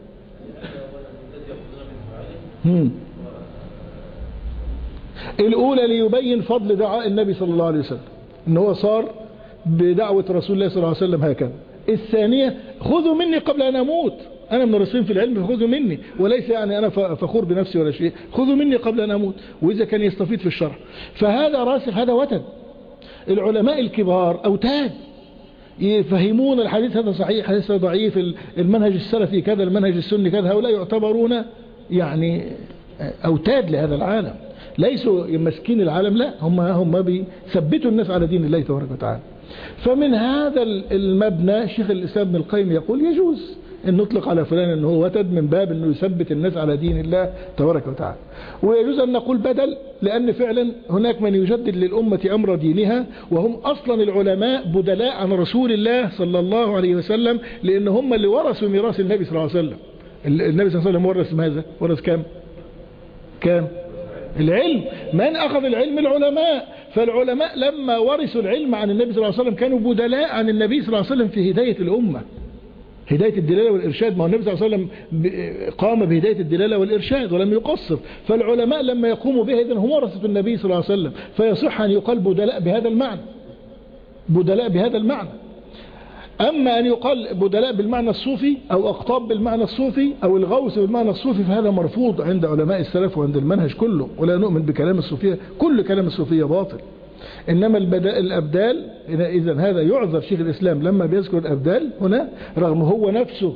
الأولى ليبين فضل دعاء النبي صلى الله عليه وسلم إن هو صار بدعوة رسول الله صلى الله عليه وسلم هكذا. الثانية خذوا مني قبل أن أموت، أنا من الرسولين في العلم فخذوا مني، وليس يعني أنا فخور بنفسي ولا شيء، خذوا مني قبل أن أموت. وإذا كان يستفيد في الشرح فهذا راسخ، هذا وتد. العلماء الكبار أوتاد يفهمون الحديث هذا صحيح، حديث هذا ضعيف، المنهج السلفي كذا، المنهج السني كذا. هؤلاء يعتبرون يعني أوتاد لهذا العالم، ليسوا يمسكين العالم، لا هم بيثبتوا الناس على دين الله تبارك وتعالى. فمن هذا المبنى شيخ الإسلام ابن القيم يقول يجوز أن نطلق على فلان أنه هو وتد من باب أنه يثبت الناس على دين الله تبارك وتعالى، ويجوز أن نقول بدل، لأن فعلا هناك من يجدد للأمة أمر دينها، وهم أصلا العلماء بدلاء عن رسول الله صلى الله عليه وسلم، لأن هم اللي ورثوا ميراث النبي صلى الله عليه وسلم. النبي صلى الله عليه وسلم ورث ماذا؟ ورث كام؟ العلم. من أخذ العلم؟ العلماء. فالعلماء لما ورثوا العلم عن النبي صلى الله عليه وسلم كانوا بدلاء عن النبي صلى الله عليه وسلم في هداية الأمة، هداية الدلالة والإرشاد. ما هو النبي صلى الله عليه وسلم قام بهداية الدلالة والإرشاد ولم يقصر، فالعلماء لما يقوموا به إذن هم ورثة النبي صلى الله عليه وسلم، فيصح أن يقال بدلاء بهذا المعنى، بدلاء بهذا المعنى. أما أن يقال بدلاء بالمعنى الصوفي أو أقطاب بالمعنى الصوفي أو الغوث بالمعنى الصوفي فهذا مرفوض عند علماء السلف وعند المنهج كله، ولا نؤمن بكلام الصوفية، كل كلام الصوفية باطل. إنما الأبدال إذن هذا يعذر شيخ الإسلام لما بيذكر الأبدال هنا، رغم هو نفسه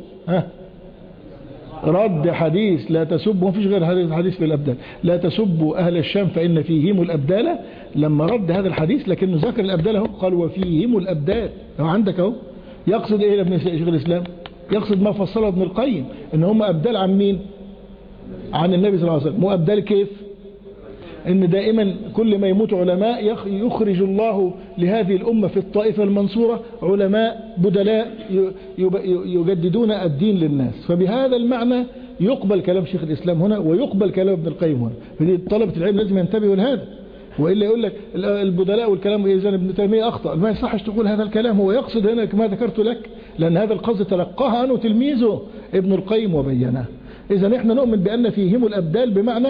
رد حديث لا تسبوا، ما فيش غير هذا الحديث في الأبدال، لا تسبوا أهل الشام فإن فيهم الأبدال، لما رد هذا الحديث لكنه ذكر الأبدال اهو، قال وفيهم الأبدال. لو عندك اهو يقصد ايه ابن شيخ الإسلام؟ يقصد ما فصله ابن القيم ان هم أبدال عن مين؟ عن النبي صلى الله عليه وسلم. مو أبدال كيف؟ ان دائما كل ما يموت علماء يخرج الله لهذه الأمة في الطائفة المنصورة علماء بدلاء يجددون الدين للناس. فبهذا المعنى يقبل كلام شيخ الإسلام هنا ويقبل كلام ابن القيم هنا. فدي طلبة العلم لازم ينتبهوا لهذا، وإلا يقول لك البدلاء والكلام إذن ابن تيمية أخطأ، ما يصحش تقول هذا الكلام. هو يقصد هنا كما ذكرت لك، لأن هذا القصد تلقاها عنه تلميذه ابن القيم وبيناه. إذن إحنا نؤمن بأن فيهم الأبدال بمعنى،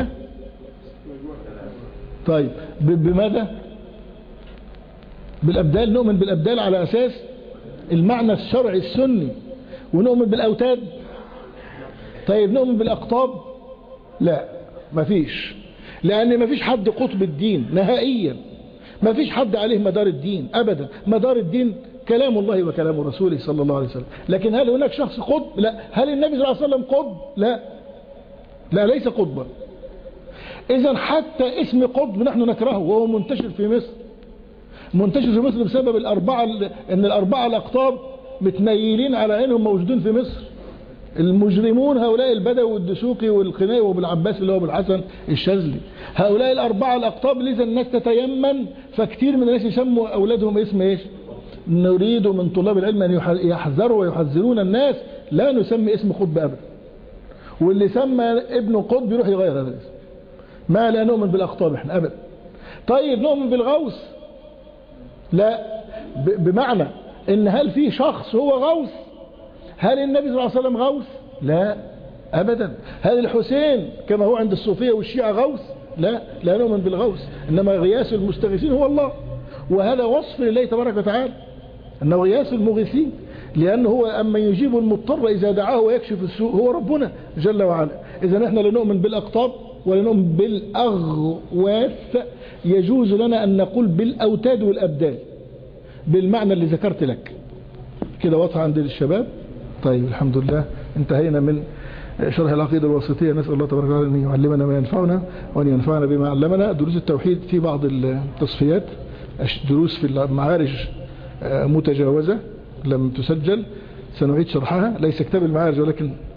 طيب بماذا؟ بالأبدال. نؤمن بالأبدال على أساس المعنى الشرعي السني، ونؤمن بالأوتاد. طيب نؤمن بالأقطاب؟ لا، مفيش، لأن مفيش حد قطب الدين نهائيا، مفيش حد عليه مدار الدين أبدا. مدار الدين كلام الله وكلام رسوله صلى الله عليه وسلم. لكن هل هناك شخص قطب؟ لا. هل النبي صلى الله عليه وسلم قطب؟ لا، لا ليس قطبا. إذن حتى اسم قطب نحن نكرهه، وهو منتشر في مصر، منتشر في مصر بسبب ان الأربعة الأقطاب متنيلين على عينهم موجودين في مصر. المجرمون هؤلاء البدوي والدسوقي والقناي وابو العباس اللي هو ابو الحسن الشاذلي، هؤلاء الأربعة الأقطاب. لذا الناس تتيمن، فكتير من الناس يسموا أولادهم اسم ايش؟ نريد من طلاب العلم أن يحذروا ويحذرون الناس، لا نسمي اسم قطب أبدا. واللي سمى ابن قطب يروح يغير هذا الاسم. ما لا نؤمن بالأقطاب احنا أبدا. طيب نؤمن بالغوث؟ لا، بمعنى ان هل في شخص هو غوث؟ هل النبي صلى الله عليه وسلم غوث؟ لا أبدا. هل الحسين كما هو عند الصوفية والشيعة غوث؟ لا، لا نؤمن بالغوث، إنما غياث المستغيثين هو الله، وهذا وصف لله تبارك وتعالى أنه غياث المغيثين، لأنه هو أما يجيب المضطر إذا دعاه ويكشف السوء هو ربنا جل وعلا. إذا نحن لا نؤمن بالأقطاب ولا نؤمن بالأغواث. يجوز لنا أن نقول بالأوتاد والأبدال بالمعنى اللي ذكرت لك. كده واضح عند الشباب؟ طيب الحمد لله، انتهينا من شرح العقيدة الواسطية. نسأل الله تبارك وتعالى أن يعلمنا ما ينفعنا وأن ينفعنا بما علمنا. دروس التوحيد في بعض التصفيات، دروس في المعارج متجاوزة لم تسجل، سنعيد شرحها. ليس كتاب المعارج ولكن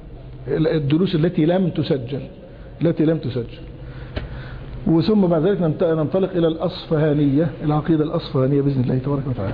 الدروس التي لم تسجل. وثم بعد ذلك ننطلق إلى الأصفهانية، العقيدة الأصفهانية بإذن الله تبارك وتعالى.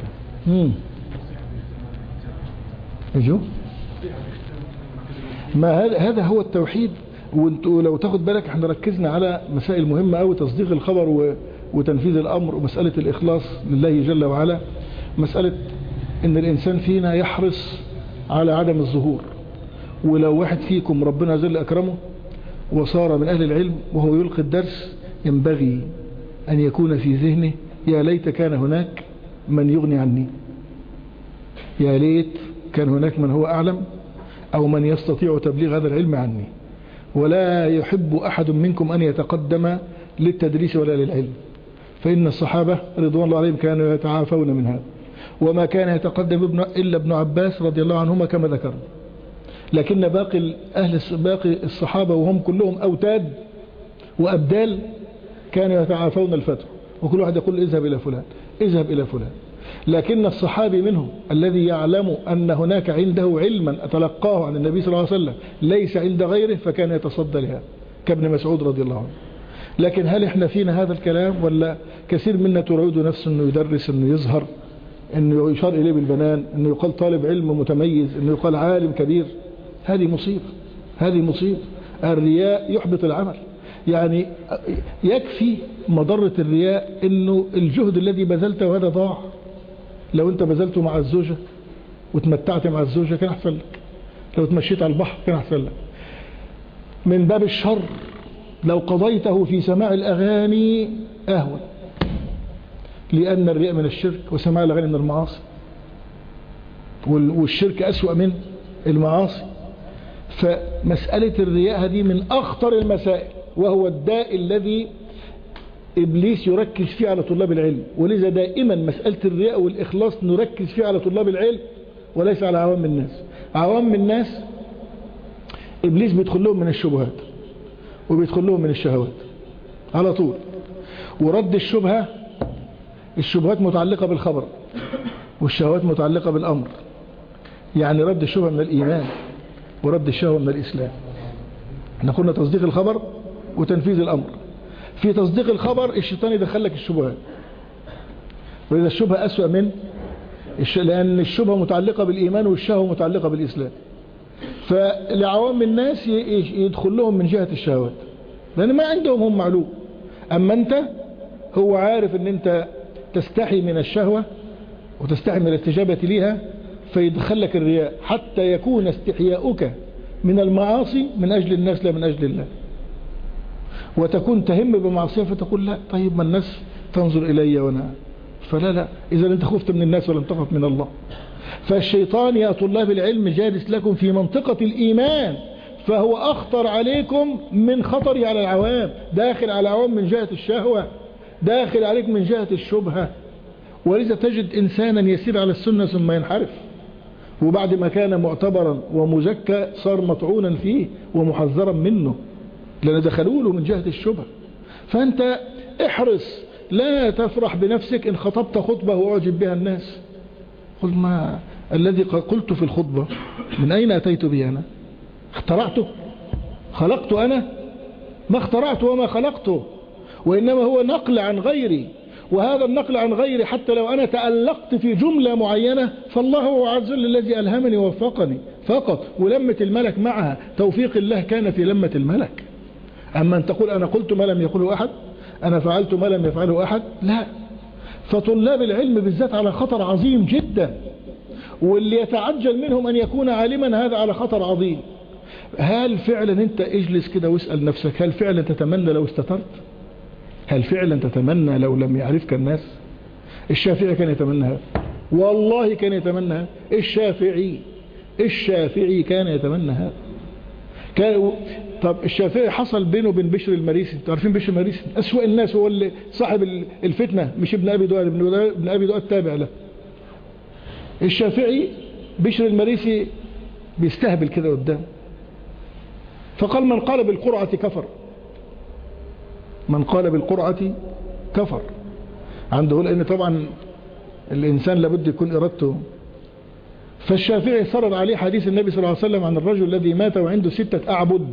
ما هذا هو التوحيد. ولو تاخد بالك احنا ركزنا على مسائل مهمة أوي، تصديق الخبر وتنفيذ الأمر، ومسألة الإخلاص لله جل وعلا، مسألة ان الإنسان فينا يحرص على عدم الظهور. ولو واحد فيكم ربنا جل أكرمه وصار من أهل العلم وهو يلقي الدرس، ينبغي أن يكون في ذهنه يا ليت كان هناك من يغني عني، يا ليت كان هناك من هو أعلم أو من يستطيع تبليغ هذا العلم عني. ولا يحب أحد منكم أن يتقدم للتدريس ولا للعلم، فإن الصحابة رضوان الله عليهم كانوا يتعافون من هذا، وما كان يتقدم إلا ابن عباس رضي الله عنهما كما ذكرنا. لكن باقي الصحابة وهم كلهم أوتاد وأبدال كانوا يتعافون الفتوى، وكل واحد يقول اذهب إلى فلان اذهب إلى فلان. لكن الصحابي منهم الذي يعلم أن هناك عنده علما أتلقاه عن النبي صلى الله عليه وسلم ليس عند غيره، فكان يتصدى لها كابن مسعود رضي الله عنه. لكن هل احنا فينا هذا الكلام؟ ولا كثير منا ترعود نفسه انه يدرس، انه يظهر، انه يشار اليه بالبنان، انه يقال طالب علم متميز، انه يقال عالم كبير. هذه مصيبة. الرياء يحبط العمل. يعني يكفي مضرة الرياء انه الجهد الذي بذلته هذا ضاع. لو انت بذلته مع الزوجة وتمتعت مع الزوجة كان احسن لك، لو تمشيت على البحر كان احسن لك. من باب الشر لو قضيته في سماع الأغاني أهون، لأن الرياء من الشرك وسماع الأغاني من المعاصي، والشرك أسوأ من المعاصي. فمسألة الرياء هذه من أخطر المسائل، وهو الداء الذي إبليس يركز فيه على طلاب العلم. ولذا دائما مسألة الرياء والإخلاص نركز فيه على طلاب العلم وليس على عوام الناس. عوام الناس إبليس بيدخل لهم من الشبهات وبيدخل لهم من الشهوات على طول. ورد الشبهات متعلقة بالخبر، والشهوات متعلقة بالأمر. يعني رد الشبهة من الإيمان ورد الشهوة من الإسلام. احنا قلنا تصديق الخبر وتنفيذ الأمر. في تصديق الخبر الشيطان يدخل لك الشبهات، وإذا الشبهة أسوأ من لأن الشبهة متعلقة بالإيمان والشهوة متعلقة بالإسلام. فلعوام الناس يدخل لهم من جهة الشهوات، لأن ما عندهم هم معلوم. أما أنت هو عارف أن أنت تستحي من الشهوة وتستحي من الاستجابة ليها، فيدخل لك الرياء حتى يكون استحياؤك من المعاصي من أجل الناس لا من أجل الله. وتكون تهم بمعصية فتقول لا، طيب ما الناس تنظر إلي وأنا، فلا إذا أنت خفت من الناس ولم تخف من الله. فالشيطان يا طلاب العلم جالس لكم في منطقة الإيمان، فهو أخطر عليكم من خطري على العوام. داخل على العوام من جهة الشهوة، داخل عليك من جهة الشبهة. ولذا تجد إنسانا يسير على السنة ثم ينحرف، وبعد ما كان معتبرا ومزكى صار مطعونا فيه ومحذرا منه، لأن دخلوا له من جهة الشبهة. فأنت احرص، لا تفرح بنفسك إن خطبت خطبة وأعجب بها الناس. قل ما الذي قلت في الخطبة من أين أتيت به أنا؟ اخترعته؟ خلقت أنا؟ ما اخترعت وما خلقته، وإنما هو نقل عن غيري. وهذا النقل عن غيري حتى لو أنا تألقت في جملة معينة فالله هو عز وجل الذي ألهمني ووفقني فقط. ولمة الملك معها توفيق الله كان في لمة الملك. أما أن تقول أنا قلت ما لم يقوله أحد، أنا فعلت ما لم يفعله أحد، لا. فطلاب العلم بالذات على خطر عظيم جدا، واللي يتعجل منهم أن يكون عالما هذا على خطر عظيم. هل فعلا أنت اجلس كده واسأل نفسك، هل فعلا تتمنى لو استترت؟ هل فعلا تتمنى لو لم يعرفك الناس؟ الشافعي كان يتمنى هذا، والله كان يتمنى هذا. الشافعي كان يتمنى هذا. طب الشافعي حصل بينه وبين بشر المريسي. تعرفين بشر المريسي أسوأ الناس، هو اللي صاحب الفتنة، مش ابن أبي دؤاد، ابن أبي دؤاد تابع له. الشافعي بشر المريسي بيستهبل كده قدام، فقال من قال بالقرعة كفر. من قال بالقرعة كفر عنده، لأن طبعا الإنسان لابد يكون إرادته فالشافعي فرض عليه حديث النبي صلى الله عليه وسلم عن الرجل الذي مات وعنده 6 أعبد،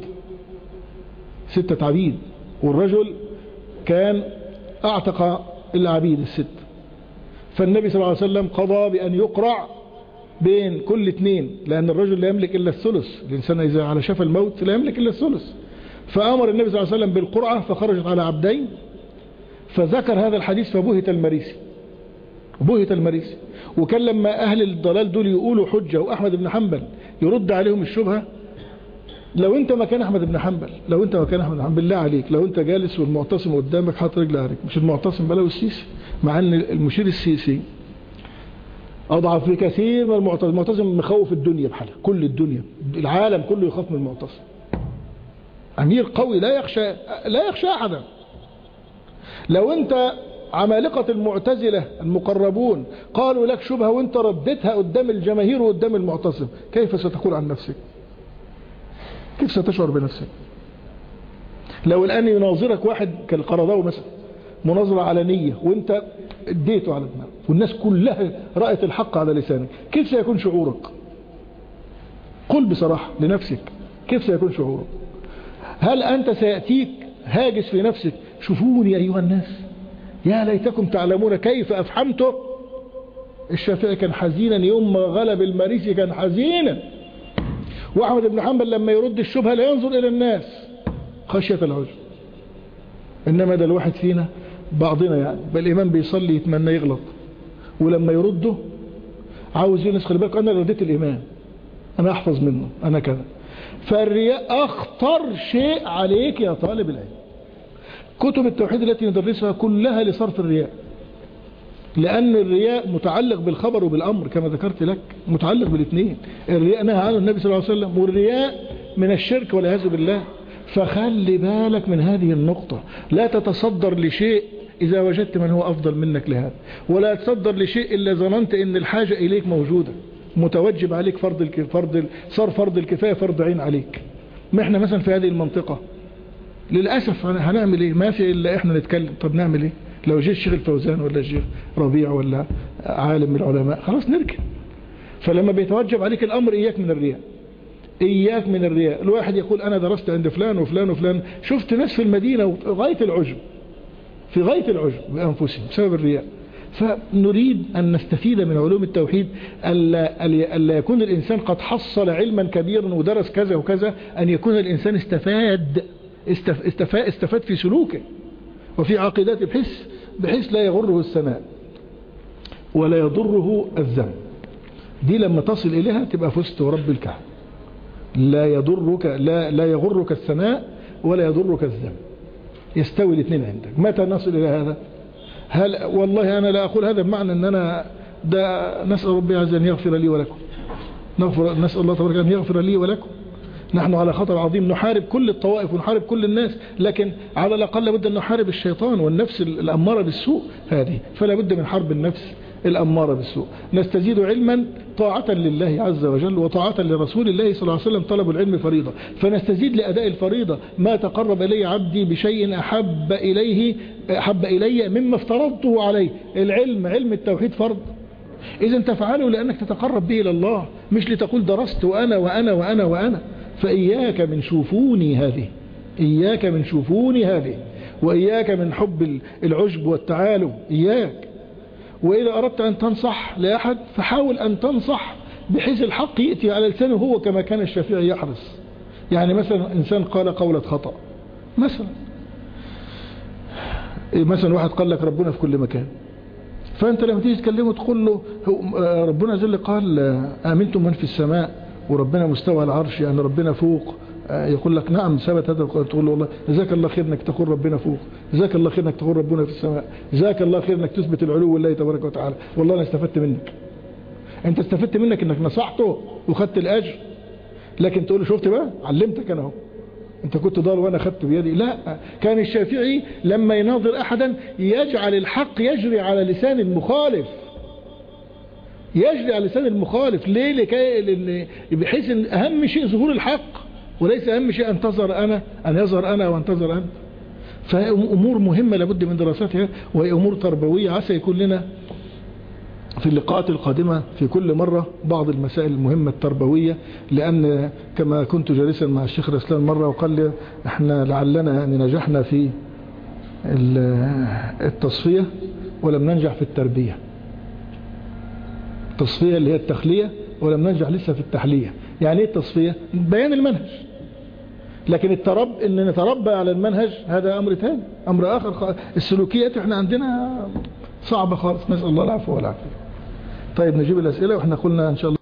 6 عبيد، والرجل كان أعتق العبيد ال6. فالنبي صلى الله عليه وسلم قضى بأن يقرع بين كل 2، لأن الرجل لا يملك إلا الثلث، الإنسان إذا على شفا الموت لا يملك إلا الثلث. فأمر النبي صلى الله عليه وسلم بالقرعة فخرجت على عبدين، فذكر هذا الحديث فبهت المريسي، بهت المريسي. وكان لما أهل الضلال دول يقولوا حجة وأحمد بن حنبل يرد عليهم الشبهة، لو انت مكان احمد بن حنبل، لو انت مكان احمد بن حنبل بالله عليك، لو انت جالس والمعتصم قدامك حاطط رجل عليك، مش المعتصم بلا والسيسي، مع ان المشير السيسي اضعف بكثير من المعتصم. المعتصم مخوف الدنيا بحالها، كل الدنيا العالم كله يخاف من المعتصم، امير قوي لا يخشى احدا. لو انت عمالقة المعتزلة المقربون قالوا لك شبهة وانت ردتها قدام الجماهير وقدام المعتصم، كيف ستقول عن نفسك؟ كيف ستشعر بنفسك؟ لو الآن يناظرك واحد كالقرضاوي مثلا مناظرة علنية وانت اديته على دماغك والناس كلها رأت الحق على لسانك، كيف سيكون شعورك؟ قل بصراحة لنفسك كيف سيكون شعورك؟ هل أنت سيأتيك هاجس في نفسك شوفوني أيها الناس يا ليتكم تعلمون كيف أفحمته؟ الشافعي كان حزينا يوم ما غلب المريسي، كان حزينا. وأحمد بن حنبل لما يرد الشبهة لا ينظر إلى الناس خشية العجب. إنما ده الواحد فينا بعضنا يعني بل الإمام بيصلي يتمنى يغلط، ولما يرده عاوز ينس خلي بالك أنا رديت الإمام أنا أحفظ منه أنا كذا. فالرياء أخطر شيء عليك يا طالب العلم. كتب التوحيد التي ندرسها كلها لصرف الرياء، لأن الرياء متعلق بالخبر وبالأمر كما ذكرت لك، متعلق بالاثنين. الرياء نهى عنه النبي صلى الله عليه وسلم، والرياء من الشرك والعياذ بالله. فخلي بالك من هذه النقطة، لا تتصدر لشيء إذا وجدت من هو أفضل منك لهذا، ولا تصدر لشيء إلا ظننت إن الحاجة إليك موجودة، متوجب عليك صار فرض الكفاية فرض عين عليك. ما احنا مثلا في هذه المنطقة للأسف هنعمل ايه؟ ما في إلا احنا نتكلم. طب نعمل ايه؟ لو جه الشيخ الفوزان ولا الشيخ ربيع ولا عالم من العلماء خلاص نركن. فلما بيتوجب عليك الأمر إياك من الرياء، إياك من الرياء. الواحد يقول أنا درست عند فلان وفلان وفلان، شفت ناس في المدينة غاية العجب، في غاية العجب بأنفسهم بسبب الرياء. فنريد أن نستفيد من علوم التوحيد، ألا يكون الإنسان قد حصل علما كبيرا ودرس كذا وكذا، أن يكون الإنسان استفاد في سلوكه وفي عقيدته بحيث لا يغره الثناء ولا يضره الذنب. دي لما تصل إليها تبقى فزت ورب الكعبة. لا يغرك الثناء ولا يضرك الذنب، يستوي الاثنين عندك. متى نصل إلى هذا؟ والله أنا لا أقول هذا بمعنى أن أنا نسأل ربي عز أن يغفر لي ولكم، نسأل الله تبارك أن يغفر لي ولكم. نحن على خطر عظيم، نحارب كل الطوائف ونحارب كل الناس، لكن على الأقل بد أن نحارب الشيطان والنفس الأمارة بالسوء هذه. فلا بد من حرب النفس الأمارة بالسوء. نستزيد علما طاعة لله عز وجل وطاعة لرسول الله صلى الله عليه وسلم. طلب العلم فريضة، فنستزيد لأداء الفريضة. ما تقرب إلي عبدي بشيء أحب إلي مما افترضته عليه. العلم، علم التوحيد فرض، إذا تفعله لأنك تتقرب به إلى الله، مش لتقول درست وأنا وأنا وأنا وأنا. فإياك من شوفوني هذه، إياك من شوفوني هذه، وإياك من حب العجب والتعالم، إياك. وإذا أردت أن تنصح لأحد فحاول أن تنصح بحيث الحق يأتي على لسانه هو، كما كان الشافعي يحرص. يعني مثلا إنسان قال قولة خطأ، مثلا واحد قال لك ربنا في كل مكان، فأنت لما تيجي تكلمه تقول له ربنا جل قال آمنتم من في السماء، وربنا مستوى العرش يعني ربنا فوق. يقول لك نعم ثبت هذا القرآن، تقول له والله جزاك الله خير انك تقول ربنا فوق، جزاك الله خير انك تقول ربنا في السماء، جزاك الله خير انك تثبت العلو لله تبارك وتعالى. والله انا استفدت منك، انت استفدت منك انك نصحته وخدت الاجر. لكن تقول له شفت بقى علمتك انا اهو، انت كنت ضال وانا خدت بيدي. لا، كان الشافعي لما يناظر احدا يجعل الحق يجري على لسان المخالف، يجري على لسان المخالف. ليه؟ لكي بحيث ان اهم شيء ظهور الحق، وليس اهم شيء ان يظهر انا وانتظر انت. فهي امور مهمة لابد من دراستها، وهي امور تربوية. عسى يكون لنا في اللقاءات القادمة في كل مرة بعض المسائل المهمة التربوية، لأن كما كنت جالسا مع الشيخ رسلان مرة وقال لي احنا لعلنا أن نجحنا في التصفية ولم ننجح في التربية. التصفية اللي هي التخلية، ولم ننجح لسه في التحلية. يعني ايه التصفية؟ بيان المنهج، لكن ان نتربى على المنهج هذا امر ثاني، امر اخر. السلوكيات احنا عندنا صعبة خالص، نسأل الله العفو والعافية. طيب نجيب الاسئلة، واحنا قلنا ان شاء الله